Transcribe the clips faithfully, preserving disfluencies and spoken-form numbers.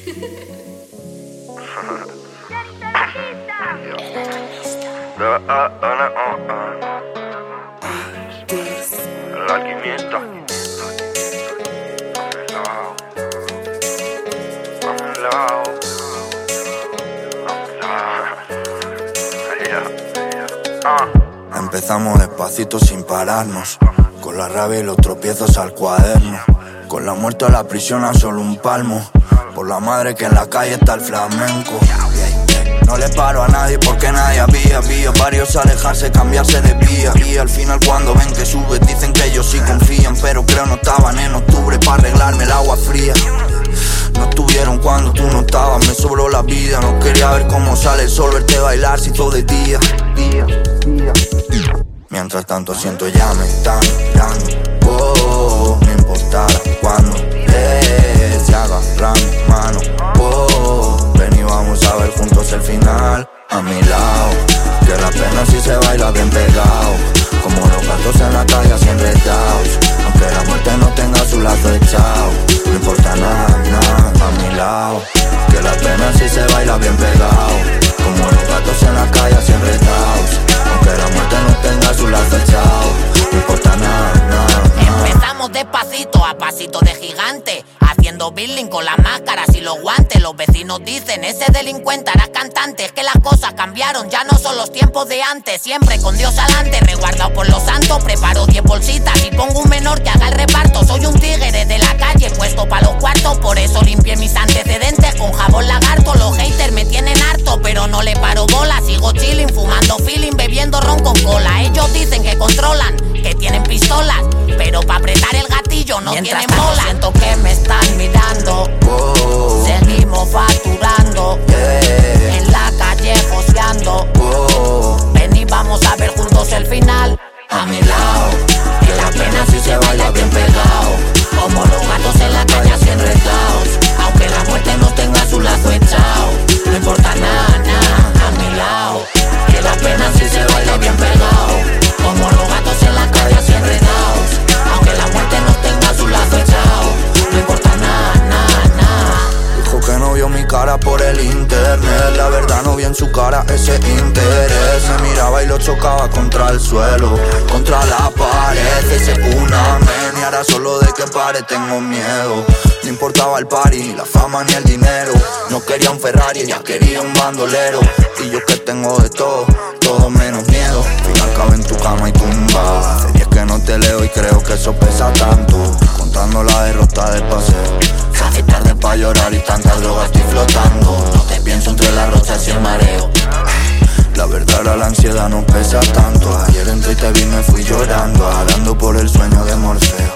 El alquimista. Empezamos despacito sin pararnos, con la rabia y los tropiezos al cuaderno, con la muerte a la prisión a solo un palmo, por la madre que en la calle está el flamenco. No le paro a nadie porque nadie había, había varios alejarse, cambiarse de vía. Y al final cuando ven que sube dicen que ellos sí confían, pero creo no estaban en octubre para arreglarme el agua fría. No estuvieron cuando tú no estabas, me sobró la vida. No quería ver cómo sale el sol, verte bailar si todo de día, día, día. Mientras tanto siento ya me están mirando, oh, no importara cuando les se agarra mi mano, oh, ven y vamos a ver juntos el final. A mi lado, que la pena si se baila bien pegado, como los gatos en la calle así enredados, aunque la muerte no tenga su lazo echado, no importa nada, nada. A mi lado, que la pena si se baila bien pegado, como los gatos en la calle así enredados, aunque la muerte no tenga su lazo echado, no importa nada, nada, nada. Empezamos despacito a pasito de gigante, haciendo billing con las máscaras y los guantes. Los vecinos dicen, ese delincuente hará cantante. Es que las cosas cambiaron, ya no son los tiempos de antes. Siempre con Dios alante, resguardado por los santos. Preparo diez bolsitas y pongo un menor que haga el reparto. Soy un tigre de la calle, puesto pa' los cuartos. Por eso limpié mis antecedentes con jabón lagarto. Los haters me tienen harto, pero no le paro bola. Sigo chilling, fumando feeling, bebiendo ron con cola. Ellos dicen que controlan, que tienen pistolas, pero pa' apretar el gatillo no Mientras tienen bola. Siento que me están mirando, Oh, seguimos facturando, yeah, en la calle joseando. oh, Ven y vamos a ver juntos el final. a mi lado, que la pena si se baila bien pegado, Como los gatos en la calle así enredados, aunque la muerte no tenga su lazo echado, no importa nada, nada. A mi lado, que la pena si se baila bien pegado, como los gatos en la calle así enredados, aunque la muerte no tenga su lazo echado, no importa nada, nada, nada. Dijo que no vio mi cara por el internet, la verdad no vi en su cara ese interés. Se miraba y lo chocaba contra el suelo, contra la pared, ese una men. Y ahora solo de que pare tengo miedo. No importaba el party, la fama ni el dinero. No quería un Ferrari, ella quería un bandolero. Y yo que tengo de todo, todo menos miedo. Al final cabe en tu cama y tumba. Hace días que no te leo y creo que eso pesa tanto. Contando la derrota del paseo. Se hace tarde pa' llorar y tanta droga estoy flotando. No te pienso entre las rosas y el mareo. La verdad ahora la ansiedad no pesa tanto. Ayer entré y te vi, me fui llorando, hablando por el sueño de Morfeo.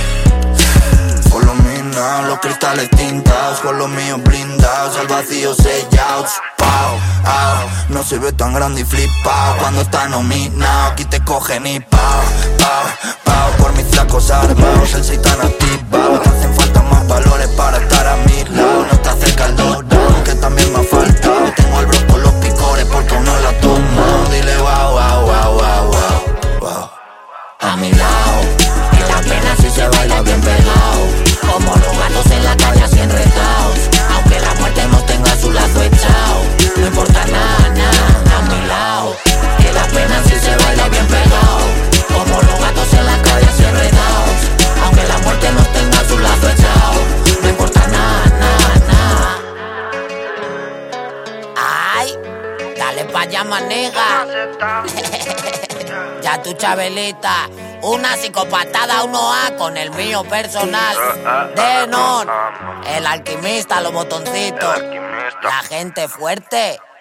Follow me now, los cristales tintados, con los míos blindados, al vacío sellados. Pau, au, no se ve tan grande y flipao cuando está nominado. Aquí te cogen y pau, pau, pau, por mis flacos armados, el seitan activado. Te hacen falta más valores para estar a mi lado. No está cerca el dorado, que también me ha faltado. Tengo el bro con los picores porque uno la toma. Dile wow, wow, wow, wow, wow, wow. A mi lado, que la pena si se baila bien pegado, como los gatos en la calle así enredados, aunque la muerte no tenga su lazo echado, no importa nada, nada. A mi lado, que la pena si se baila bien pegado, como los gatos en la calle así enredados, aunque la muerte no tenga su lazo echado, no importa nada, nada, nada. ay, dale pa' allá, manega. Ya tu Chabelita, una psicopatada uno A con el mío personal. Denon, el alquimista, los botoncitos, la gente fuerte.